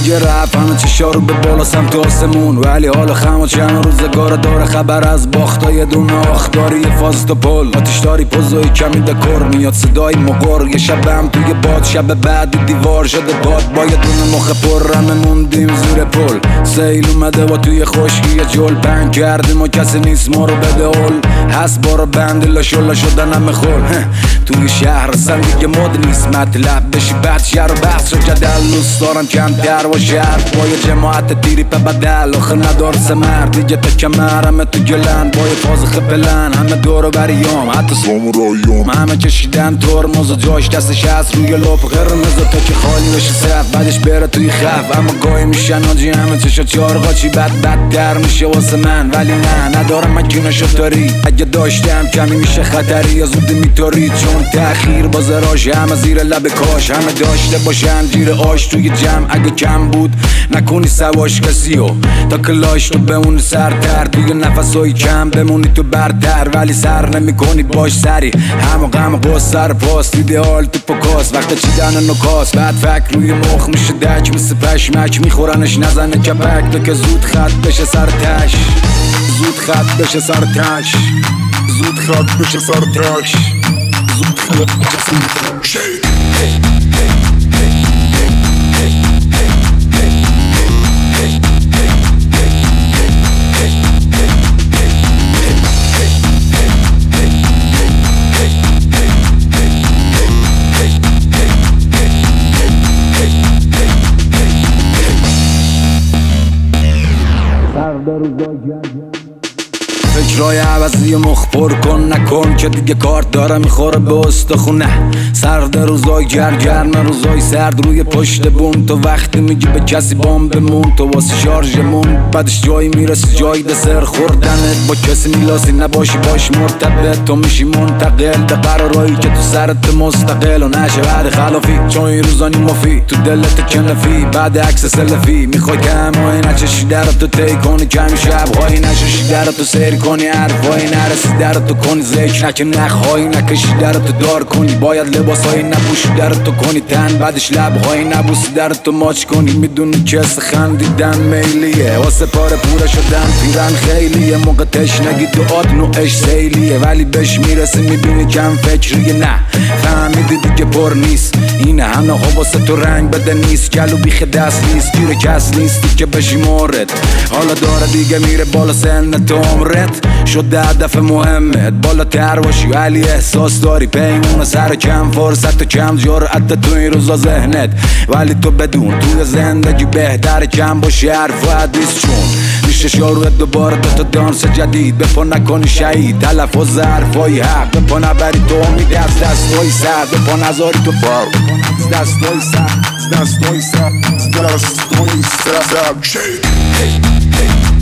دیگه رفت همه چشا رو به بالا سمت آسمون، ولی حالا خم چند روزگار داره خبر از باختا یه دونه آخداری یه فاز تا پل آتشداری پوزوی کمی دکور میاد صدای مقر یه شبم توی باد شب بعد دیوار شده باد با یه دونه مخ پر رمه موندیم زیر پل سیل اومده و توی خشکی یه جل پنگ کردیم و کسی نیست ما رو بده اول هست بارا بند لاشولا شدن همه خول توی شهر اصلا دیگه مد نیست مطلب بشی بعد شهر و بحث و جدل دوست دارم کم در و شهر با یه جماعت دیری په بدل آخه ندار سمر دیگه تا کمر همه تو گلن با یه فاز خپلن همه دور بریام حتی ساموراییام همه کشیدن ترمز و جاش دستش هست روی لپ قرمز تا که خالی بشه صف بعدش بره توی خف اما گاهی میشن آجی همه چشا چهار قاچی بدتر میشه واسه من ولی نه ندارم مکینه شطاری اگه داشتم کمی میشه خطری یا زودی میتاری چون تأخیر با زراش همه زیر لب کاش همه داشته باشن جیر آش توی جمع اگه کم بود نکنی سواش کسیو تا کلاش تو بمونی سرتر توی نفسای کم بمونی تو برتر ولی سر نمی کنی باش سری همه غم باز سر پاس ایدئال تو پاکاس وقت چیدن نکاس بعد فکر روی مخ میشه دک مثل پشمک میخورنش نزنه کپک تا که زود خط بشه سرتش زود خط بشه سرتش زود خط بشه سرتش زود خط بشه سرتش فکرای عوضی مخ پر کن نکن که دیگه کارت داره میخوره به استخونه سرد روزای گرم روزای سرد روی پشت بوم تو وقتی میگی به کسی بام بمون تو واسه شارژمون بعدش جایی میرسی جایی دسر خوردنت با کسی میلاسی نباشی باش مرتبط تو میشی منتقل به قرارایی که تو سرت مستقل و نشه بعد خلافی چون این روزانی مفی تو دلت کنفی بعد عکس سلفی میخوای کم های نچشی درتو تی کنی کمی شب هایی نششی درتو سیر کنی حرفایی نرسی درتو کنی ذکر نکن نخهایی نکشی درتو دار کنی باید لباسایی نپوشی درتو کنی تن بعدش لبهایی نبوسی درتو ماچ کنی میدونی که خندیدن میلیه واسه پاره پوره شدن پیرن خیلیه موقع تشنگی تو آد نوعش سیلیه ولی بهش میرسی میبینی کم فکریه نه فهمیدی دیگه پر نیست اینه همه ها واسه تو رنگ بده نیست کلو بیخ دست نیست گیر کس نیستی که بشی مورد حالا داره دیگه میره بالا سنت عمرت شده هدف مهمت بالاتر باشی ولی احساس داری پیمون سر کم فرصت و کم جرأت تو این روزا ذهنت ولی تو بدون توی زندگی بهتر کم باشی حرف و حدیث چون میشه شروعت دوباره تا دانس جدید بپا نکنی شهید تلفظ حرفای حق بپا نبری تو امید از دستای سر بپا نذاری تو فرق دستای سر دستای سر دستای سر